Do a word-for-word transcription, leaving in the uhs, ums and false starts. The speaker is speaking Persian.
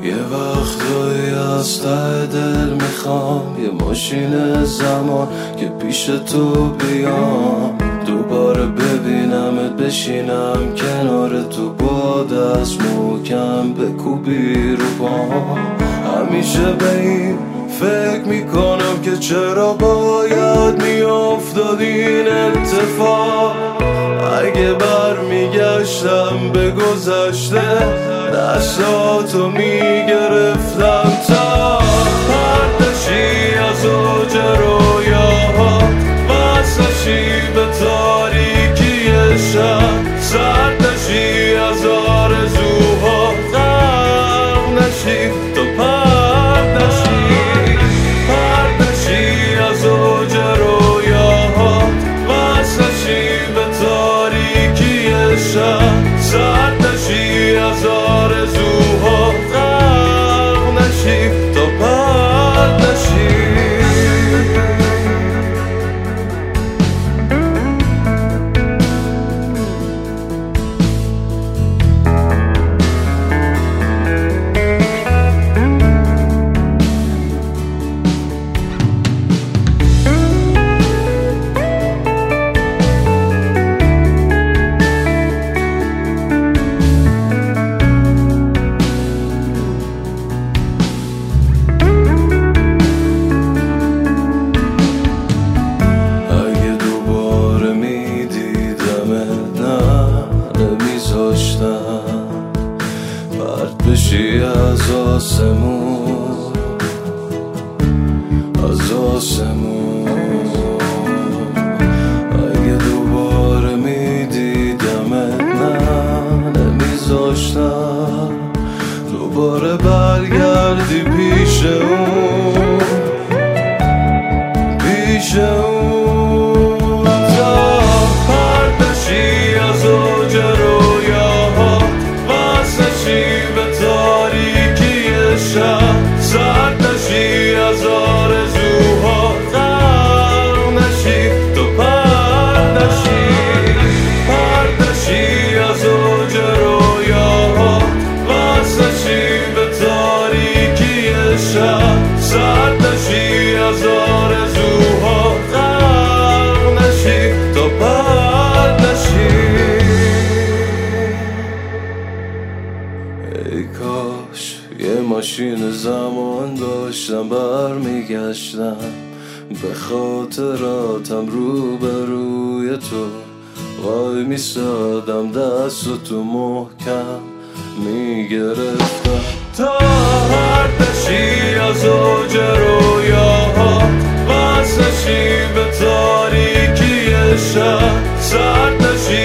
یه وقتایی از ته دل میخوام یه ماشین زمان که پیش تو بیام، دوباره ببینمت، بشینم کنار تو، با دست محکم بکوبی رو پام. همیشه به این فکر میکنم که چرا باید میافتاد این اتفاق. اگه برمیگشتم به گذشته، دستاتو میگرفتم تا پردشی از اوج رویاها، وصلشی به تاریکی شب، سردشی از آرزوها، غرق نشی تو پردشی، پردشی از اوج رویاها، وصلشی به تاریکی شب، سردشی از آرزوها، غرق نشی تو پردشی. پرت بشی از آسمون، از آسمون. اگه دوباره میدیدمت، نه نمیذاشتم دوباره برگردی پیش اون، پیش اون. تا پرت بشی از اوج رویاها، وصلشی به تاریکی شب، سردشی از آرزوها، غرق نشی تو پردشی، پردشی از اوج رویاها، وصلشی به تاریکی شب، سردشی از آرزوها، غرق نشی تو پردشی. ای کاش یه ماشین زمان داشتم، برمیگشتم به خاطراتم، رو به روی تو وای میسادم، دست تو محکم میگرفتم تا پردشی از اوج رویاها، وصلشی به تاریکی شب، سردشی